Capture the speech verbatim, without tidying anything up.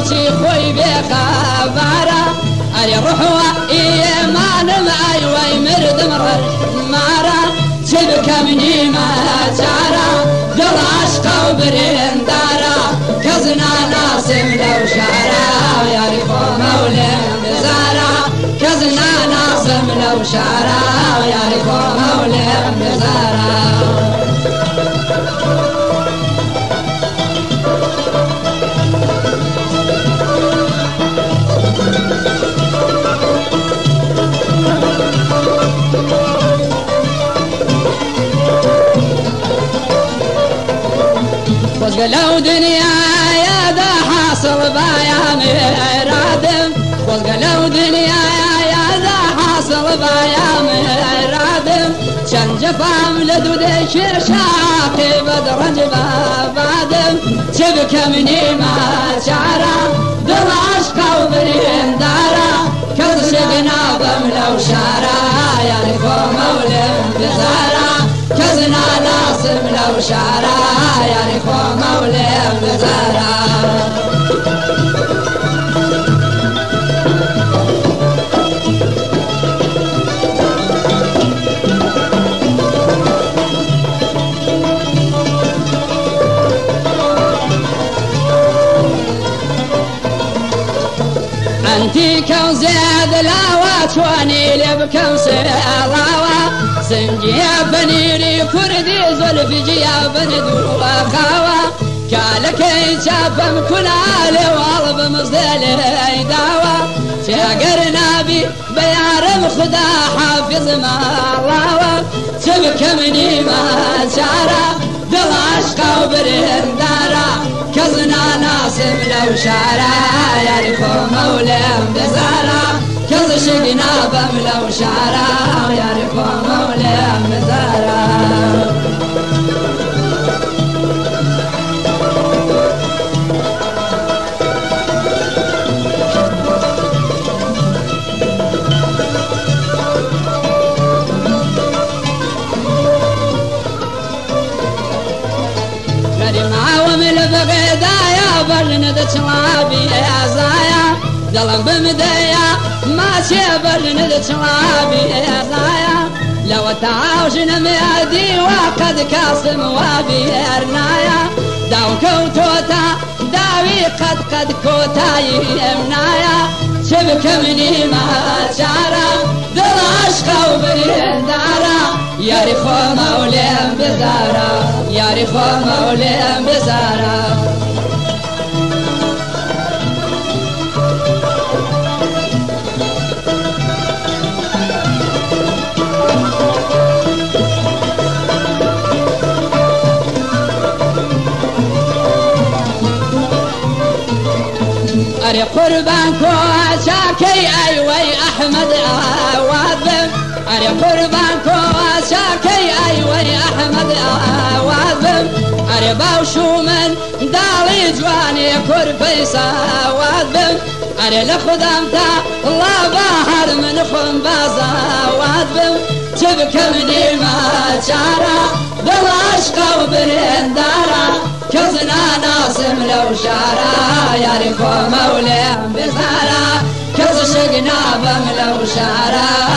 بوشي خوي بخبارة أري روحوا إيمان معي ويمرد مرر مارا تبكى مني ما جارا دل عشقا وبرين دارا كزنا ناسم لو شارا يعرفوا مولين بزارا كزنا ناسم لو شارا يعرفوا مولين بزارا لو دنيا يا ذا حاصل بايا مرادم لو دنيا يا ذا حاصل بايا مرادم شن جفام لدودش شاقي بدرج بادم تبكى مني ما شعرا دل عشقا وبرين دارا كز شقنا بملو شارا يعرفوا مولم بزارا كزنا ناصم لو شارا يعرفوا مولم بزارا انتي كوزاد لاوات واني لبكم سلاوا سنجي بنيري كردي زلف جياب ندو خاوا كالك يشافم كل علي والب مصدل داوا شاقرنا بي بيارم خدا حافظ ما الله تبكى مني ما شارا دل عشقا وبرين دارا كزنا ناسم لو شارا يعرفوا مولم بزارا كز شقنا بملو شارا يعرفوا مولم بزارا بلند تلابي يا زايا دلم بمدايا ما بلند تلابي يا زايا لو تعاوشنا ميادي وقد كاسم وابي ارنايا داو كوتوتا داوي قد قد كوتا يمنايا شبك مني ما شارا دل عشقا وبرين دارا يعرفوا مولين بزارا يعرفوا مولين بزارا أري قربان كو شاكي أيوي أحمد أواذب أري قربان كو شاكي أيوي أحمد أواذب أري باوشو من دالي جواني كرفيسا أواذب أري لخدمتا الله باهر من خن بازا أواذب تبكى مني ما شارا دل عشقا وبرين دارا كزنا ناسم لو شارا يعرفوا مولين بزارا كز شقنا بملو شارا